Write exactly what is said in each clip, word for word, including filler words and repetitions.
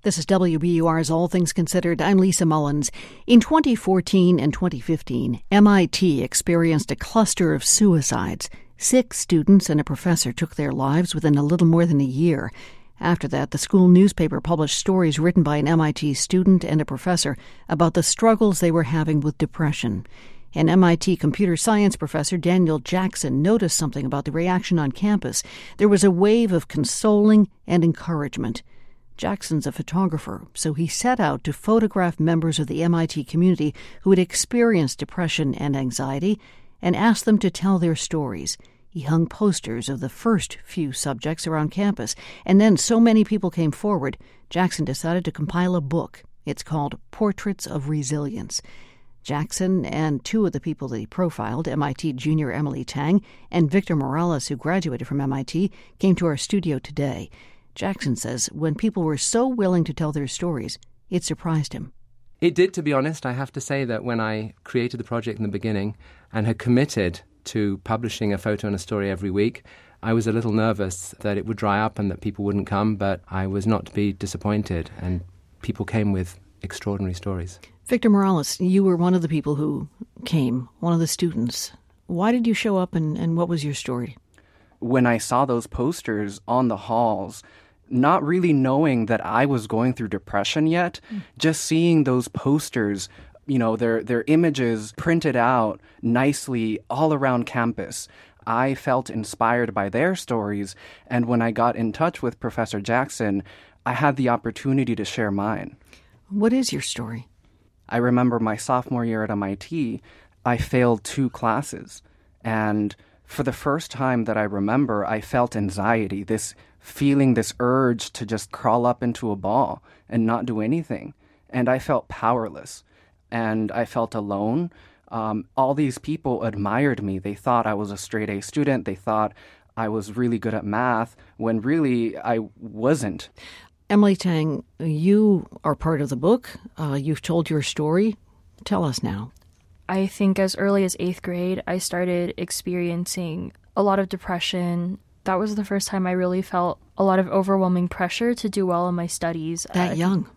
This is W B U R's All Things Considered. I'm Lisa Mullins. In twenty fourteen and twenty fifteen, M I T experienced a cluster of suicides. Six students and a professor took their lives within a little more than a year. After that, the school newspaper published stories written by an M I T student and a professor about the struggles they were having with depression. An M I T computer science professor, Daniel Jackson, noticed something about the reaction on campus. There was a wave of consoling and encouragement. Jackson's a photographer, so he set out to photograph members of the M I T community who had experienced depression and anxiety and asked them to tell their stories. He hung posters of the first few subjects around campus, and then so many people came forward, Jackson decided to compile a book. It's called Portraits of Resilience. Jackson and two of the people that he profiled, M I T junior Emily Tang and Victor Morales, who graduated from M I T, came to our studio today. Jackson says when people were so willing to tell their stories, it surprised him. It did, to be honest. I have to say that when I created the project in the beginning and had committed to publishing a photo and a story every week, I was a little nervous that it would dry up and that people wouldn't come, but I was not to be disappointed, and people came with extraordinary stories. Victor Morales, you were one of the people who came, one of the students. Why did you show up, and, and what was your story? When I saw those posters on the halls, not really knowing that I was going through depression yet, mm. just seeing those posters, you know, their their images printed out nicely all around campus, I felt inspired by their stories. And when I got in touch with Professor Jackson, I had the opportunity to share mine. What is your story? I remember my sophomore year at M I T, I failed two classes. And for the first time that I remember, I felt anxiety, this feeling, this urge to just crawl up into a ball and not do anything. And I felt powerless, and I felt alone. Um, all these people admired me. They thought I was a straight A student. They thought I was really good at math, when really I wasn't. Emily Tang, you are part of the book. Uh, you've told your story. Tell us now. I think as early as eighth grade, I started experiencing a lot of depression. That was the first time I really felt a lot of overwhelming pressure to do well in my studies. That uh, young?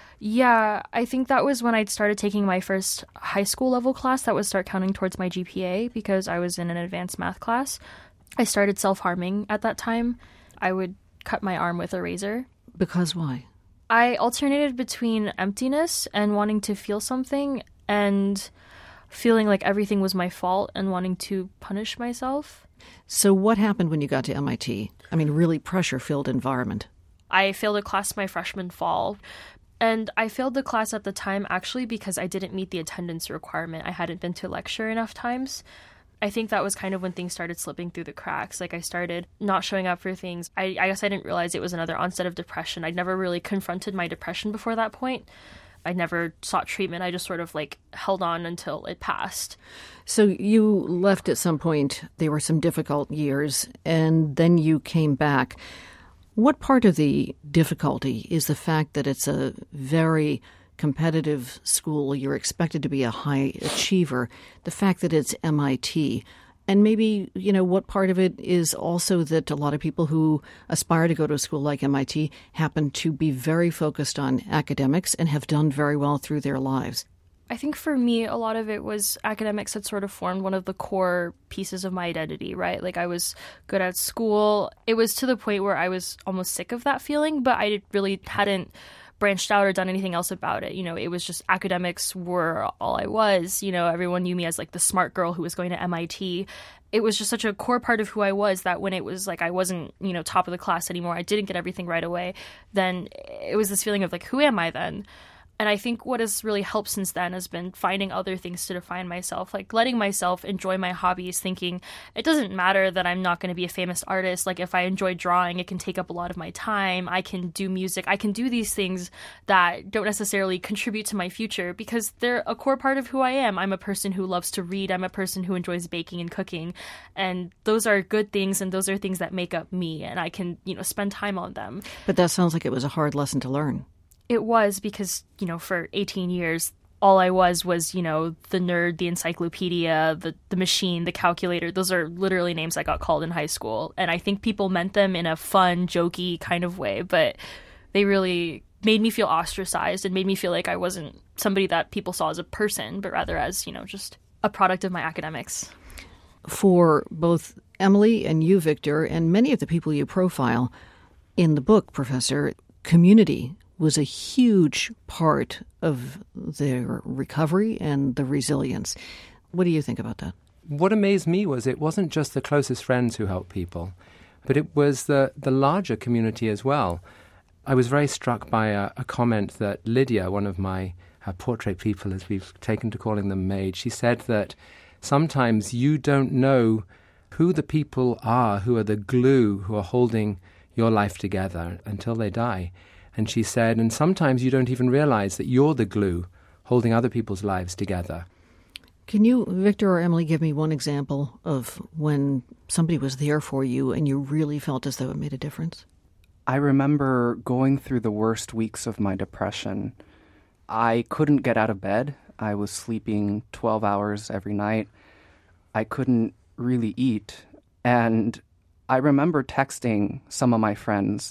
Yeah, I think that was when I'd started taking my first high school level class that would start counting towards my G P A, because I was in an advanced math class. I started self-harming at that time. I would cut my arm with a razor. Because why? I alternated between emptiness and wanting to feel something, and feeling like everything was my fault and wanting to punish myself. So what happened when you got to M I T? I mean, really pressure-filled environment. I failed a class my freshman fall. And I failed the class at the time actually because I didn't meet the attendance requirement. I hadn't been to lecture enough times. I think that was kind of when things started slipping through the cracks. Like I started not showing up for things. I, I guess I didn't realize it was another onset of depression. I'd never really confronted my depression before that point. I never sought treatment. I just sort of like held on until it passed. So you left at some point. There were some difficult years, and then you came back. What part of the difficulty is the fact that it's a very competitive school? You're expected to be a high achiever. The fact that it's M I T. And maybe, you know, what part of it is also that a lot of people who aspire to go to a school like M I T happen to be very focused on academics and have done very well through their lives. I think for me, a lot of it was academics had sort of formed one of the core pieces of my identity, right? Like I was good at school. It was to the point where I was almost sick of that feeling, but I really hadn't branched out or done anything else about it. You know, it was just academics were all I was. You know, everyone knew me as like the smart girl who was going to M I T. It was just such a core part of who I was that when it was like I wasn't, you know, top of the class anymore, I didn't get everything right away, then it was this feeling of like, who am I then? And I think what has really helped since then has been finding other things to define myself, like letting myself enjoy my hobbies, thinking it doesn't matter that I'm not going to be a famous artist. Like if I enjoy drawing, it can take up a lot of my time. I can do music. I can do these things that don't necessarily contribute to my future because they're a core part of who I am. I'm a person who loves to read. I'm a person who enjoys baking and cooking. And those are good things, and those are things that make up me, and I can, you know, spend time on them. But that sounds like it was a hard lesson to learn. It was because, you know, for eighteen years, all I was was, you know, the nerd, the encyclopedia, the, the machine, the calculator. Those are literally names I got called in high school. And I think people meant them in a fun, jokey kind of way, but they really made me feel ostracized and made me feel like I wasn't somebody that people saw as a person, but rather as, you know, just a product of my academics. For both Emily and you, Victor, and many of the people you profile in the book, Professor, community was a huge part of their recovery and the resilience. What do you think about that? What amazed me was it wasn't just the closest friends who helped people, but it was the, the larger community as well. I was very struck by a, a comment that Lydia, one of my uh, portrait people, as we've taken to calling them, made. She said that sometimes you don't know who the people are who are the glue who are holding your life together until they die. And she said, and sometimes you don't even realize that you're the glue holding other people's lives together. Can you, Victor or Emily, give me one example of when somebody was there for you and you really felt as though it made a difference? I remember going through the worst weeks of my depression. I couldn't get out of bed. I was sleeping twelve hours every night. I couldn't really eat. And I remember texting some of my friends,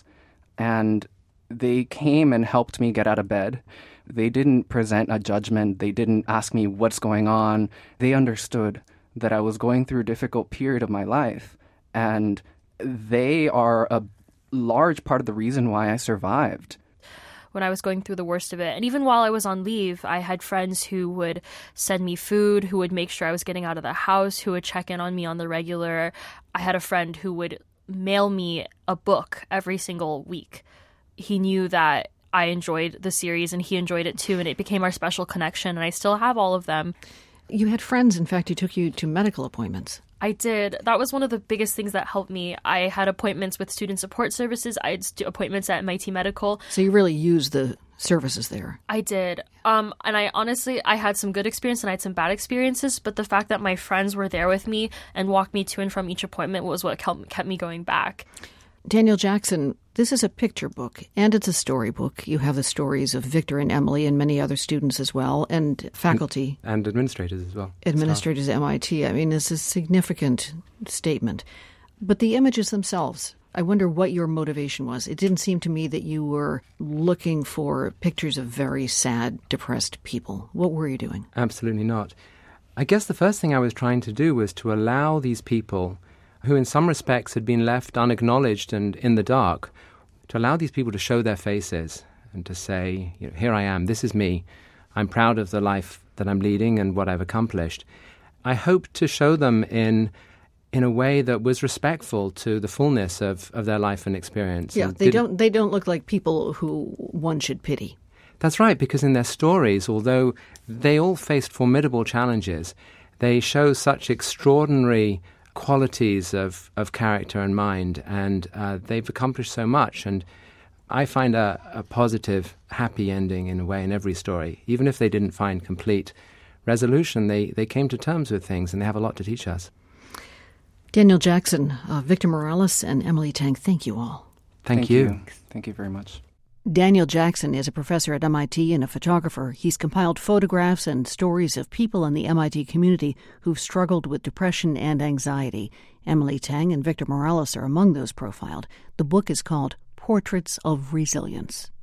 and they came and helped me get out of bed. They didn't present a judgment. They didn't ask me what's going on. They understood that I was going through a difficult period of my life. And they are a large part of the reason why I survived. When I was going through the worst of it. And even while I was on leave, I had friends who would send me food, who would make sure I was getting out of the house, who would check in on me on the regular. I had a friend who would mail me a book every single week. He knew that I enjoyed the series and he enjoyed it too, and it became our special connection, and I still have all of them. You had friends, in fact, who took you to medical appointments. I did. That was one of the biggest things that helped me. I had appointments with student support services. I had appointments at M I T Medical. So you really used the services there. I did. Um, and I honestly, I had some good experience and I had some bad experiences, but the fact that my friends were there with me and walked me to and from each appointment was what kept me going back. Daniel Jackson, this is a picture book, and it's a storybook. You have the stories of Victor and Emily and many other students as well, and faculty. And, and administrators as well. Administrators at M I T. I mean, it's a significant statement. But the images themselves, I wonder what your motivation was. It didn't seem to me that you were looking for pictures of very sad, depressed people. What were you doing? Absolutely not. I guess the first thing I was trying to do was to allow these people who in some respects had been left unacknowledged and in the dark, to allow these people to show their faces and to say, you know, here I am, this is me. I'm proud of the life that I'm leading and what I've accomplished. I hoped to show them in in a way that was respectful to the fullness of, of their life and experience. Yeah, and they don't they don't look like people who one should pity. That's right, because in their stories, although they all faced formidable challenges, they show such extraordinary qualities of, of character and mind, and uh, they've accomplished so much. And I find a, a positive, happy ending in a way in every story. Even if they didn't find complete resolution, they, they came to terms with things, and they have a lot to teach us. Daniel Jackson, uh, Victor Morales, and Emily Tang, thank you all. Thank, Thank you. you. Thank you very much. Daniel Jackson is a professor at M I T and a photographer. He's compiled photographs and stories of people in the M I T community who've struggled with depression and anxiety. Emily Tang and Victor Morales are among those profiled. The book is called Portraits of Resilience.